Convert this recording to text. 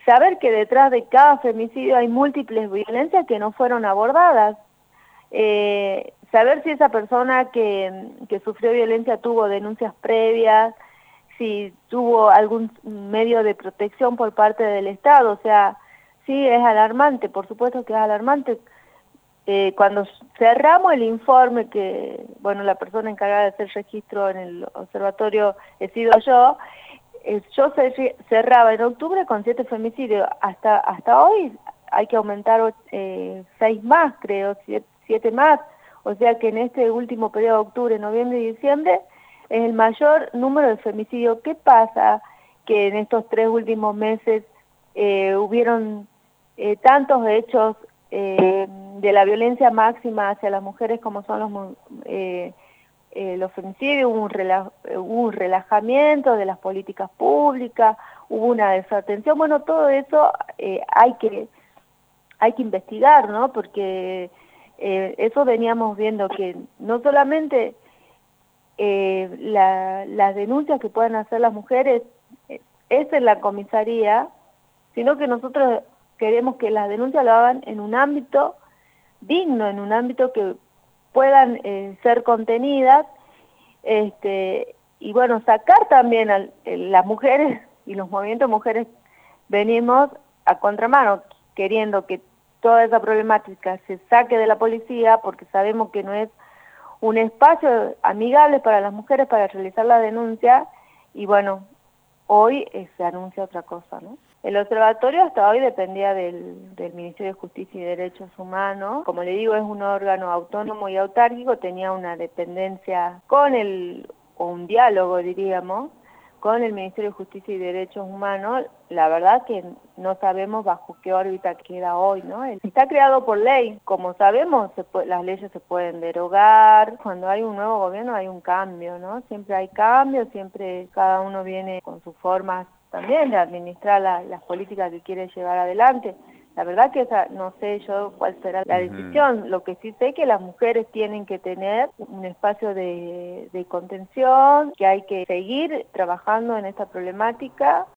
saber que detrás de cada femicidio hay múltiples violencias que no fueron abordadas. Saber si esa persona que sufrió violencia tuvo denuncias previas, si tuvo algún medio de protección por parte del Estado. O sea, sí es alarmante, por supuesto que es alarmante. Cuando cerramos el informe, que bueno, la persona encargada de hacer registro en el observatorio he sido yo cerraba en octubre con 7 femicidios. Hasta hoy hay que aumentar 6 más, creo, 7 más. O sea que en este último periodo de octubre, noviembre y diciembre es el mayor número de femicidios. ¿Qué pasa? Que en estos 3 últimos meses hubieron tantos hechos de la violencia máxima hacia las mujeres como son los femicidios. Hubo un relajamiento de las políticas públicas, hubo una desatención. Bueno, todo eso hay que investigar, ¿no? Porque eso veníamos viendo, que no solamente las denuncias que puedan hacer las mujeres es en la comisaría, sino que nosotros queremos que las denuncias lo hagan en un ámbito digno, en un ámbito que puedan ser contenidas, y bueno, sacar también a las mujeres y los movimientos de mujeres. Venimos a contramano, queriendo que toda esa problemática se saque de la policía, porque sabemos que no es un espacio amigable para las mujeres para realizar la denuncia, y bueno, hoy se anuncia otra cosa, ¿no? El observatorio hasta hoy dependía del Ministerio de Justicia y Derechos Humanos. Como le digo, es un órgano autónomo y autárquico, tenía una dependencia o un diálogo, diríamos, con el Ministerio de Justicia y Derechos Humanos. La verdad que no sabemos bajo qué órbita queda hoy, ¿no? Está creado por ley. Como sabemos, las leyes se pueden derogar. Cuando hay un nuevo gobierno hay un cambio, ¿no? Siempre hay cambios, siempre cada uno viene con sus formas también de administrar las políticas que quiere llevar adelante. La verdad que no sé yo cuál será la decisión. Lo que sí sé es que las mujeres tienen que tener un espacio de contención, que hay que seguir trabajando en esta problemática.